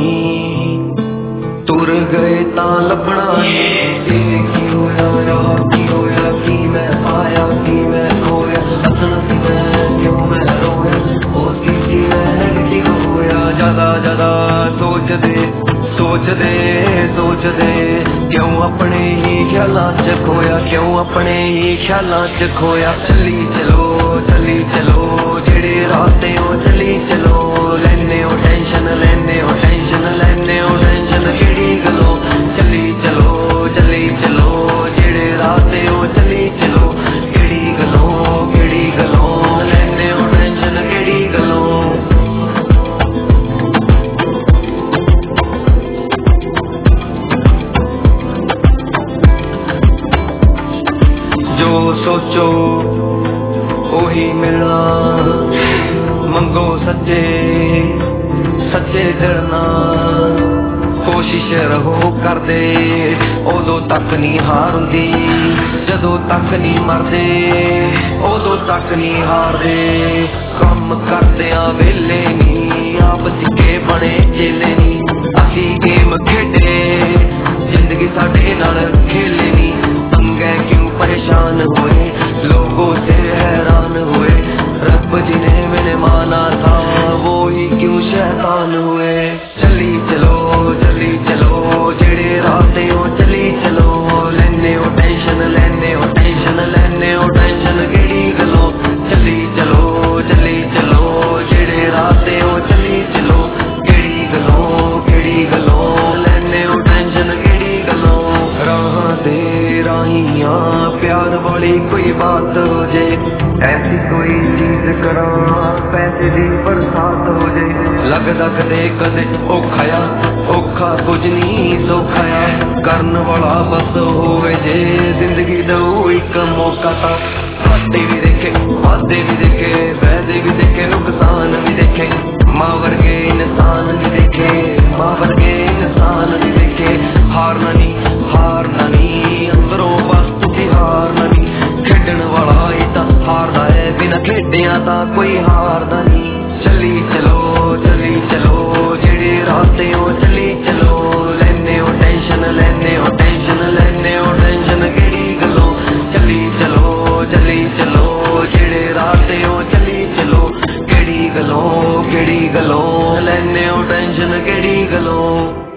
तुर गए तां लभना नहीं। की होया की होया की मैं पाया की मैं खोया हसना सी मैं क्यों मैं रोया होती सी मैं नेगेटिव होया। ज्यादा ज्यादा सोचदे क्यों अपने ही ख्यालां च खोया क्यों अपने ही ख्यालां च खोया। चली चलो जेड़े रास्ते हो चली चलो लैने हो टेंशन केड़ी गलों। चली चलो जेड़े रास्ते हो चली चलो केड़ी गलों लैने हो टेंशन केड़ी गलों। जो सोचो ओही मिलना मंगो सच्चे दिल नाल कोशिश रहो करदे उदों तक नहीं हार हुंदी जदों तक नहीं मरदे उदों तक नहीं हारदे। कम करदियां वेले नहीं आप सिक्के बने चेले नहीं असी गेम खेडे जिंदगी साडे नाल खेले नहीं। पंगे क्यों परेशान हुए लोगों से हैरान हुए रब जी ने मैंने माना था वो ही क्यों शैतान हुए। चली चलो जेड़े रास्ते हो चली चलो लैने हो टेंशन केड़ी गलों। चली चलो जेड़े रास्ते हो चली चलो केड़ी गलों लैने हो टेंशन केड़ी गलों। राह दे राहियां प्यार वाली कोई बात हो जे ऐसी कोई चीज करा पैसे दी बरसात हो जे। लगदा कदे औखा कुछ नहीं सौखाया करन वाला बस होवे जे जिंदगी दऊ एक मौका ता। घाटे भी देखे वादे भी देखे फायदे भी देखे नुकसान भी देखे मां वर्गे इंसान भी देखे हारना नहीं अंदरों बस तुसी हारना नहीं। खेडन वाला ही तां हारदा है बिना खेडिया तां कोई हारदा नहीं। चली चलो जेड़े रास्ते हो चली चलो लैने हो टेंशन केड़ी गलों। चली चलो जेड़े रास्ते हो चली चलो केड़ी गलों लैने हो टेंशन केड़ी गलों।